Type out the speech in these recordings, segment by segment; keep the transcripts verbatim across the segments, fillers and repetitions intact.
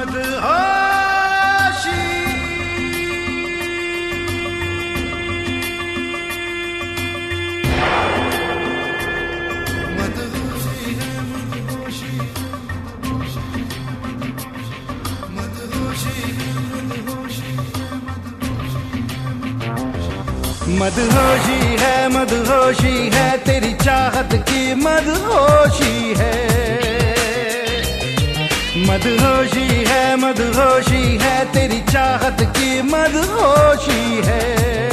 मदहोशी मदहोशी है, मदहोशी है तेरी चाहत की मदहोशी है। मदहोशी है, मदहोशी है तेरी चाहत की मदहोशी है।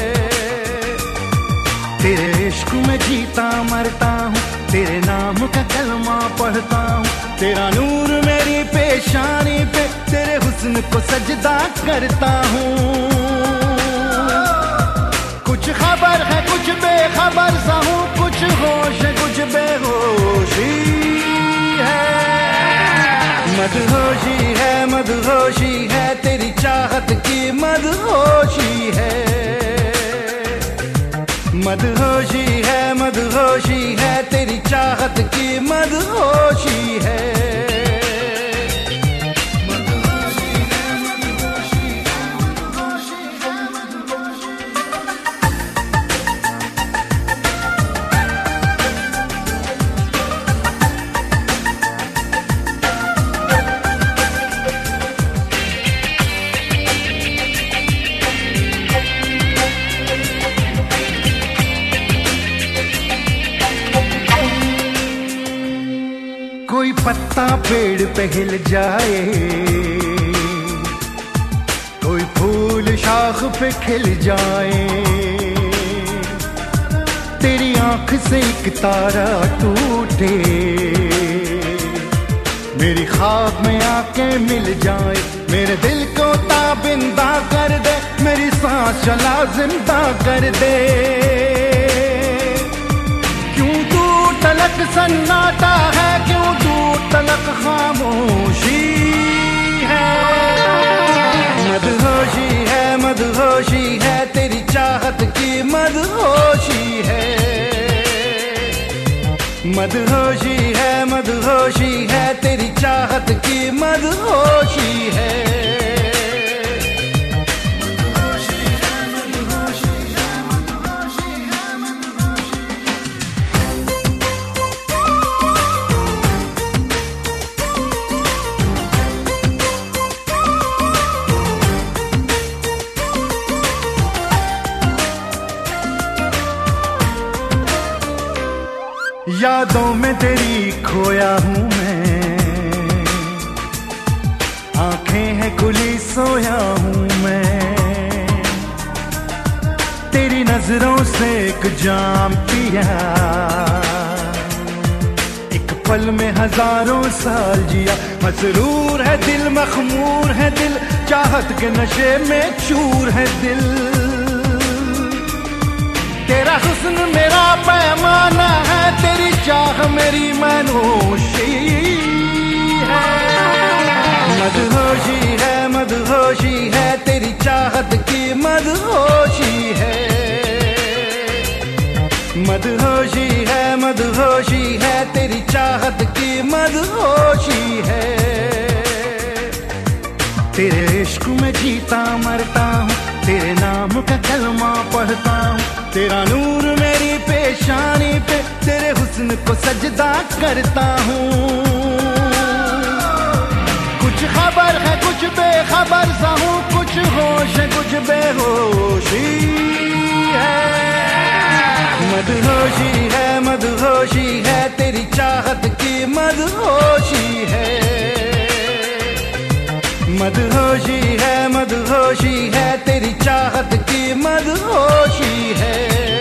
तेरे इश्क में जीता मरता हूँ, तेरे नाम का कलमा पढ़ता हूँ। तेरा नूर मेरी पेशानी पे, तेरे हुस्न को सजदा करता हूँ। कुछ खबर है कुछ बेखबर सा हूँ, कुछ होश है कुछ बेहोशी है। मदहोशी है, मदहोशी है तेरी चाहत की मदहोशी है। मदहोशी है, मदहोशी है तेरी चाहत की मदहोशी है। कोई पत्ता पेड़ पे हिल जाए, कोई फूल शाख पे खिल जाए। तेरी आंख से एक तारा टूटे, मेरी ख्वाब में आके मिल जाए। मेरे दिल को ताबिंदा कर दे, मेरी सांस चला जिंदा कर दे। क्यों तू तलक सन्नाटा है, क्यों तू तलक खामोशी है। मदहोशी है, मदहोशी है तेरी चाहत की मदहोशी है। मदहोशी है, मदहोशी है तेरी चाहत की मदहोशी है। यादों में तेरी खोया हूँ मैं, आंखें हैं खुली सोया हूँ मैं। तेरी नजरों से एक जाम पिया, एक पल में हजारों साल जिया। मसरूर है दिल, मखमूर है दिल, चाहत के नशे में चूर है दिल। तेरा हुस्न मेरा पैमाना है, तेरी चाह मेरी मनोशी है। मदहोशी है, मदहोशी है तेरी चाहत की मदहोशी है। मदहोशी है, मदहोशी है तेरी चाहत की मदहोशी है। तेरे इश्क में जीता मरता हूँ, तेरे नाम का कलमा पढ़ता हूँ। तेरा नूर मेरी पेशानी पे, तेरे हुस्न को सजदा करता हूँ। कुछ खबर है कुछ बेखबर सा हूँ, कुछ होश है कुछ बेहोशी है। मदहोशी है, मदहोशी है तेरी चाहत की मदहोशी है। मदहोशी है, मदहोशी है तेरी चाहत की मदहोशी है।